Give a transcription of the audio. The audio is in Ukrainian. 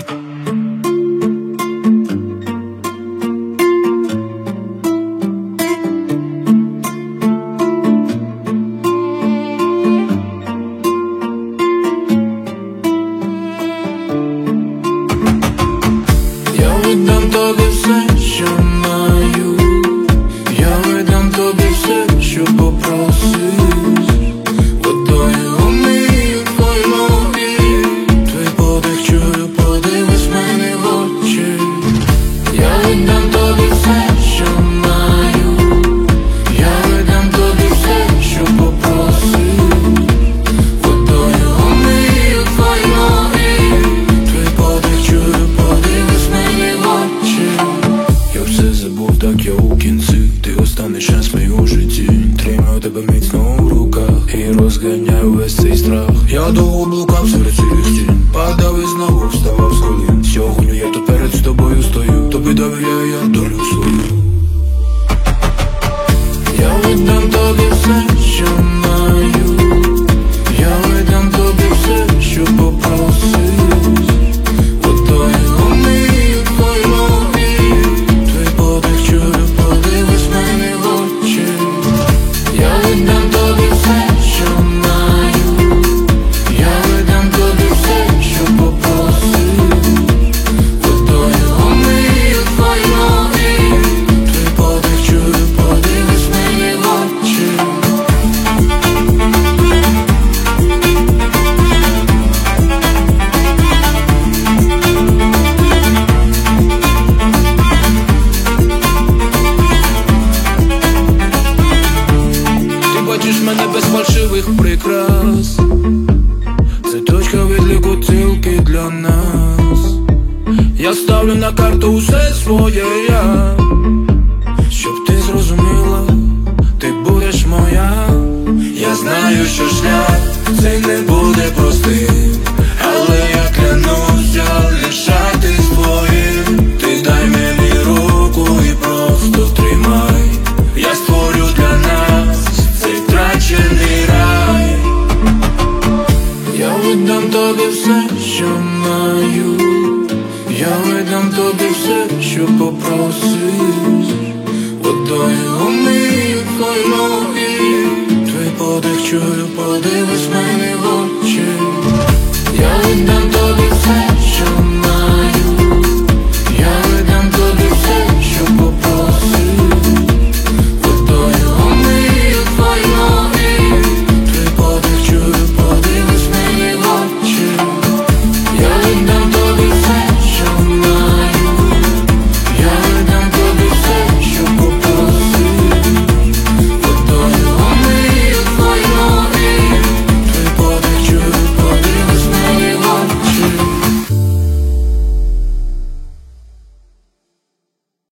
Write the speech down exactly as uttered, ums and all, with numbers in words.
віддам тобі все, що маю. Я віддам тобі все, що попросиш. Водою умию твої ноги, твій подих чую, подивись мені в очі. Я віддам тобі все, що маю. Я віддам тобі все, що попросиш. Водою умию твої ноги, твій подих чую, подивись мені в очі. Я все забув, так я у кінці. Ти останній час мій у житті. Тримаю тебе міцно у руках і розганяю весь цей страх. Я довго блукав серед цих стін, падав і знову вставав з колін. Сьогодні я тут перед з тобою стою, тобі довіряю я долю свою. Я віддам тобі все, що маю. Я віддам тобі все, що попросиш. Водою умию твої ноги, твій подих чую, подивись мені в очі. Я віддам тобі все, що маю. Я віддам тобі все, що попросиш. Водою умию твої ноги, твій подих чую, подивись мені в очі. Ти бачиш мене без фальшивих прикрас. Це точка відліку тільки для нас. Я ставлю на карту усе своє я, щоб ти зрозуміла, ти будеш моя. Я знаю, що шлях цей не буде простим, але я клянуся лишатись твоїм. Ти дай мені руку і просто тримай. Я створю для нас цей втрачений рай. Я віддам тобі все, що маю. Я віддам тобі все, що попросиш. Водою умию твої ноги, твій подих чую, подивись мені в очі. Я віддам тобі все, що маю. Я віддам тобі все, що попросиш. Водою умию твої ноги, твій подих чую, подивись мені в очі. Я віддам тобі